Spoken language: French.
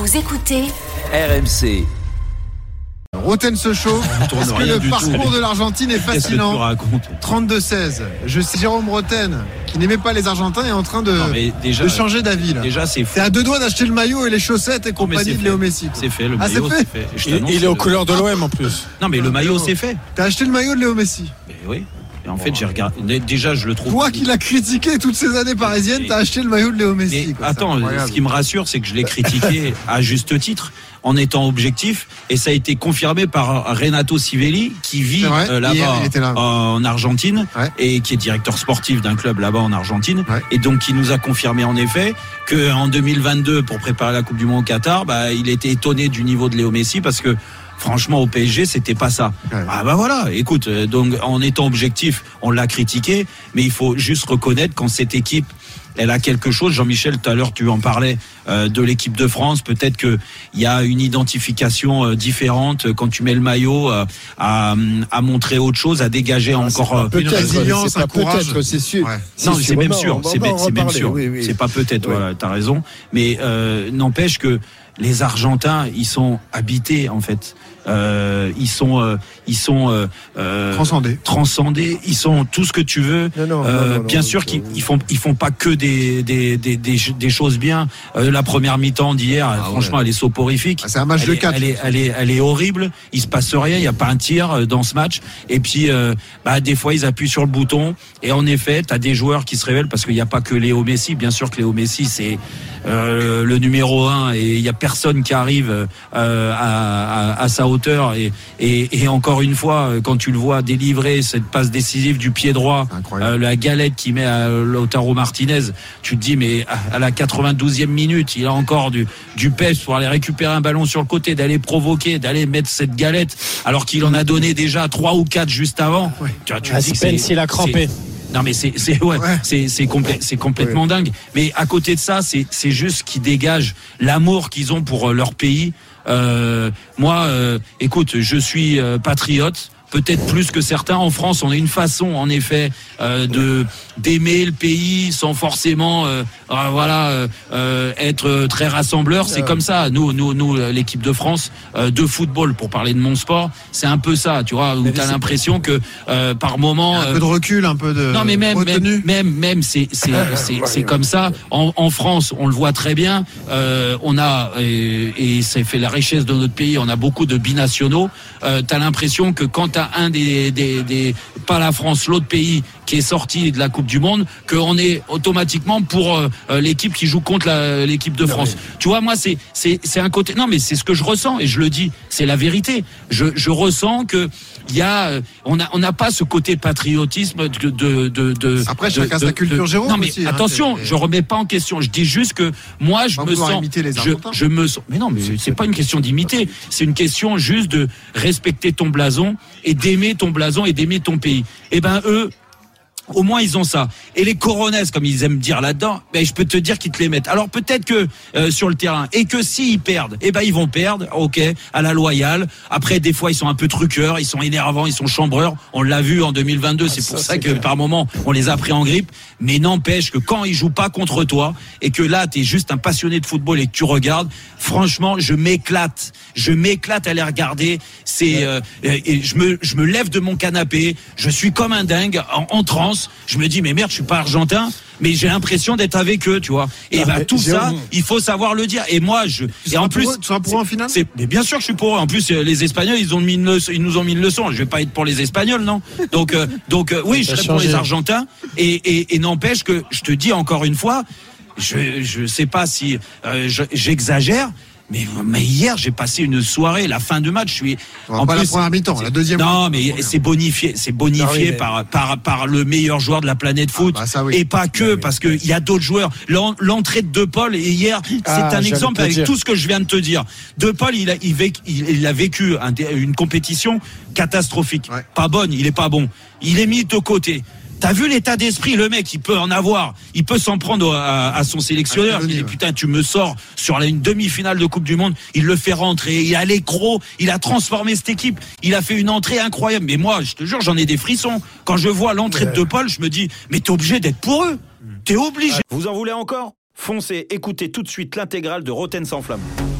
Vous écoutez RMC. Roten se chauffe parce que le parcours de l'Argentine est fascinant. 32-16. Je sais Jérôme Roten, qui n'aimait pas les Argentins, est en train de changer d'avis. Là. Déjà, c'est fou. T'es à deux doigts d'acheter le maillot et les chaussettes et compagnie de Léo Messi. C'est fait, le maillot, c'est fait. Il est aux couleurs de l'OM en plus. Non, mais le maillot, c'est fait. T'as acheté le maillot de Léo Messi. Mais oui. Et en fait, j'ai regardé. Déjà, je le trouve. Toi qui l'as critiqué toutes ces années parisiennes, t'as acheté le maillot de Léo Messi. Attends, ce qui me rassure, c'est que je l'ai critiqué à juste titre, en étant objectif, et ça a été confirmé par Renato Sivelli, qui vit là-bas en Argentine, et qui est directeur sportif d'un club là-bas en Argentine, et donc qui nous a confirmé en effet que en 2022, pour préparer la Coupe du Monde au Qatar, il était étonné du niveau de Léo Messi parce que franchement, au PSG, c'était pas ça. Voilà, écoute, donc en étant objectif, on l'a critiqué, mais il faut juste reconnaître quand cette équipe, elle a quelque chose. Jean-Michel, tout à l'heure, tu en parlais de l'équipe de France. Peut-être qu'il y a une identification différente quand tu mets le maillot à montrer autre chose, à dégager encore une résilience, un courage. C'est sûr. Non, c'est même sûr. C'est même sûr. Oui. C'est pas peut-être. Voilà, t'as raison. Mais n'empêche que les Argentins, ils sont habités en fait. Ils sont transcendés. Ils sont tout ce que tu veux. Bien sûr qu'ils font pas que des choses bien. La première mi-temps d'hier, franchement, elle est soporifique. C'est un match de 4. Elle est horrible. Il se passe rien. Il y a pas un tir dans ce match. Et puis, des fois, ils appuient sur le bouton. Et en effet, t'as des joueurs qui se révèlent parce qu'il n'y a pas que Léo Messi. Bien sûr que Léo Messi, c'est le numéro 1 et il y a personne qui arrive à sa hauteur et encore une fois quand tu le vois délivrer cette passe décisive du pied droit, la galette qu'il met à Lautaro Martinez, tu te dis mais à la 92e minute il a encore du pêche pour aller récupérer un ballon sur le côté, d'aller provoquer, d'aller mettre cette galette alors qu'il en a donné déjà 3 ou 4 juste avant. Tu dis que s'il a crampé. Non mais c'est complètement dingue. Mais à côté de ça, c'est juste qu'ils dégagent l'amour qu'ils ont pour leur pays. Moi, écoute, je suis patriote. Peut-être plus que certains. En France, on a une façon, en effet, d'aimer le pays sans forcément, être très rassembleur. C'est comme ça. Nous, l'équipe de France de football, pour parler de mon sport, c'est un peu ça, tu vois, où t'as l'impression que par moment, un peu de recul, un peu de. Non, mais même, c'est comme ça. En France, on le voit très bien. On a et ça fait la richesse de notre pays. On a beaucoup de binationaux. T'as l'impression que quand t'as un des pas la France, l'autre pays qui est sorti de la Coupe du Monde, qu'on est automatiquement pour l'équipe qui joue contre l'équipe de France. Tu vois, moi c'est un côté. Non, mais c'est ce que je ressens et je le dis, c'est la vérité. Je ressens que il y a on n'a pas ce côté patriotisme de après chacun sa culture, Jérôme. Non mais aussi, attention, je remets pas en question. Je dis juste que moi je me sens je me sens. Mais non, mais c'est pas une question d'imiter. C'est une question juste de respecter ton blason et d'aimer ton blason et d'aimer ton pays. Et eux, au moins ils ont ça. Et les Coronets, comme ils aiment dire là-dedans, je peux te dire qu'ils te les mettent. Alors peut-être que sur le terrain, et que s'ils perdent, ils vont perdre, ok, à la loyale. Après, des fois, ils sont un peu truqueurs, ils sont énervants, ils sont chambreurs. On l'a vu en 2022, c'est pour ça que par moment, on les a pris en grippe. Mais n'empêche que quand ils jouent pas contre toi, et que là, t'es juste un passionné de football et que tu regardes, franchement, je m'éclate à les regarder. Et je me lève de mon canapé, je suis comme un dingue, en transe. Je me dis mais merde, je suis pas argentin, mais j'ai l'impression d'être avec eux, tu vois. Et tout ça, il faut savoir le dire. Et moi, et en plus, tu seras pour eux en finale. Mais bien sûr que je suis pour eux. En plus, les Espagnols, ils nous ont mis une leçon. Je vais pas être pour les Espagnols, non. Donc oui, je serai pour les Argentins. Et n'empêche que je te dis encore une fois, je sais pas si j'exagère. Mais hier, j'ai passé une soirée, la fin de match, je suis. En plus, la première mi-temps, la deuxième. Non, mais c'est bonifié par le meilleur joueur de la planète foot. Et pas que, parce que il y a d'autres joueurs. L'entrée de De Paul, et hier, c'est un exemple avec tout ce que je viens de te dire. De Paul, il a vécu une compétition catastrophique. Pas bonne, il est pas bon. Il est mis de côté. T'as vu l'état d'esprit, le mec, il peut en avoir, il peut s'en prendre à son sélectionneur. Il dit putain, tu me sors sur une demi-finale de Coupe du Monde, il le fait rentrer, il a l'écro, il a transformé cette équipe, il a fait une entrée incroyable. Mais moi, je te jure, j'en ai des frissons. Quand je vois l'entrée de Paul, je me dis, mais t'es obligé d'être pour eux. T'es obligé. Vous en voulez encore ? Foncez, écoutez tout de suite l'intégrale de Roten sans flamme.